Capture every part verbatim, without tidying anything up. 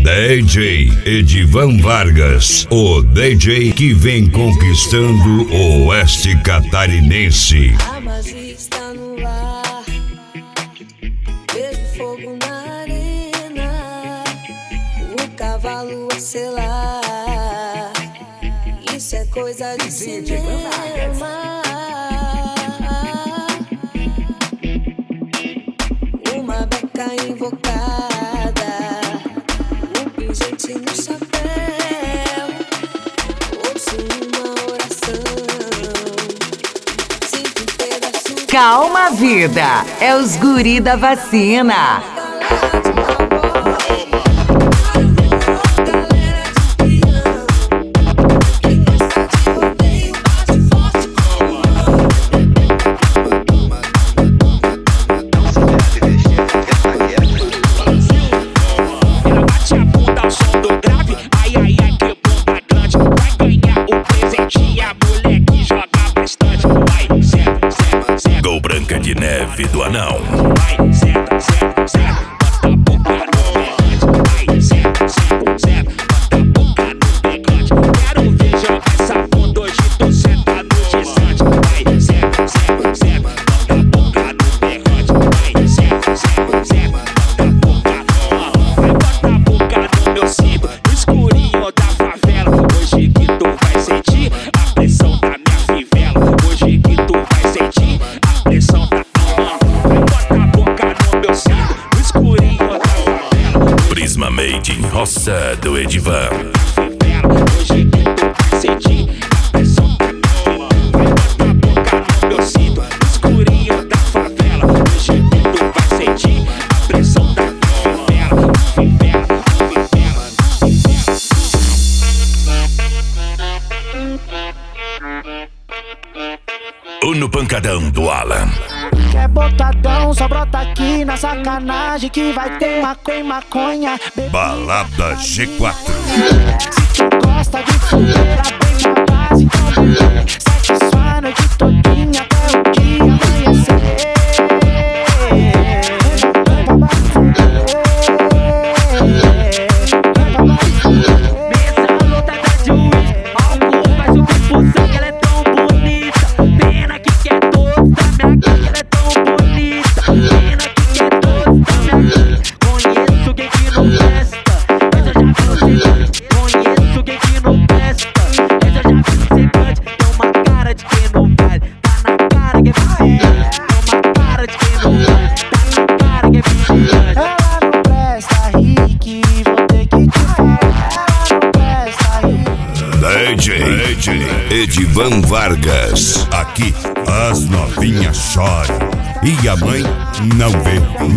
D J Edivan Vargas, o D J que vem conquistando o oeste catarinense. A magia está no ar, vejo fogo na arena, o cavalo a selar, isso é coisa de cinema. Uma beca invocada, um pingente no chapéu, ouço uma oração, sinto um pedaço de... Calma, vida, é os guri da vacina. De neve do anão. Vai, senta, senta, senta, bota a boca no berrante. Vai, senta, senta, senta, bota a boca no berrante. Quero ver jogar essa bunda hoje, tu senta no distante. Vai, senta, senta, senta, bota a boca no berrante. Vai, senta, senta, senta, bota a boca no... Vai, bota a boca no meu cinto, no escurinho da favela. Hoje que tu vai sentir a pressão da minha fivela. Hoje que tu vai sentir a pressão da... Prisma Made in Roça do Edivan. Hoje que tu vai sentir a pressão da minha vai botar a boca no meu cinto, no escurinho da favela. Hoje que tu vai sentir a pressão da minha fivela, fivela, O no pancadão do Alan. Quer botadão, só brota aqui na sacanagem que vai ter maconha, maconha. Balada G quatro. Se tu gosta de fumeira, bem na base, então bebê. Sexo sua noite todinha até o dia amanhecer. Mesa lotada de uísque, álcool faz o bico sangue, ela é tão bonita. Pena que quer todos da minha gangue, ela é tão bonita. Pena que quer todos da minha gangue. Conheço quem que não presta, mas eu já vi no secante. Conheço quem que não presta, mas eu já vi no secante. Tem uma cara de quem não vale, tá na cara que é viciante. Tem uma cara de quem não vale, tá na cara que é viciante. Ela não presta, Rick, vou ter que te falar. Ela não presta, Rick. D J, D J Edivan Vargas. Aqui as novinhas choram e a mãe não vê.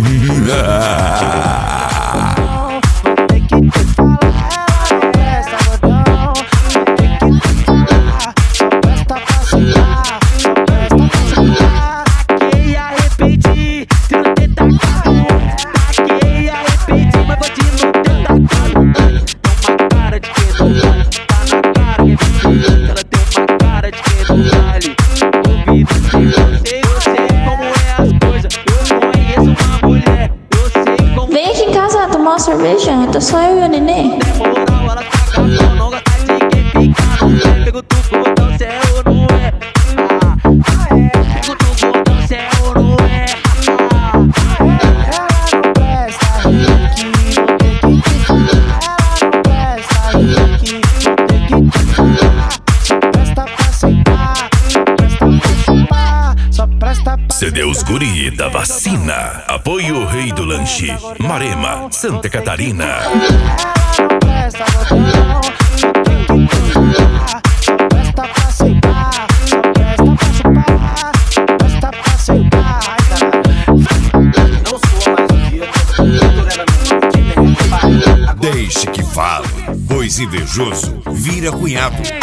Vou ter que te falar. Ela não presta, gordão. Vou ter que te falar. Só presta pra sentar, só presta pra sentar. Taquei, arrependi, se não ter tacado. Taquei, arrependi, mas vou te não ter tacado. Tem uma cara de quem não vale, tá na cara que é viciante. Ela tem uma cara de quem não vale. Ouvido sem você, eu sei como é as coisas. Eu conheço uma mulher, eu sei como... Vem aqui em casa tomar uma cerveja, tá só eu e o neném. Moral, ela tá cagando, não gosta de quem fica no pé. Pergunta o botão se é ou não é. Ah, pergunta o botão se é ou não é. Ela não presta, Rick, vou ter que te falar. Ela não presta, Rick, vou ter que te falar. Só presta pra sentar, só presta pra chupar, só presta pra C D Os Guri da Vacina. Apoio Rei do Lanche, Marema, Santa Catarina. Ela não presta, gordão, vou ter que te falar. Só presta pra sentar, só presta pra chupar, só presta pra sentar. Ai, caralho. não sou mais um dia, tudo era meu de merda. Deixe que fale, pois invejoso vira cunhado.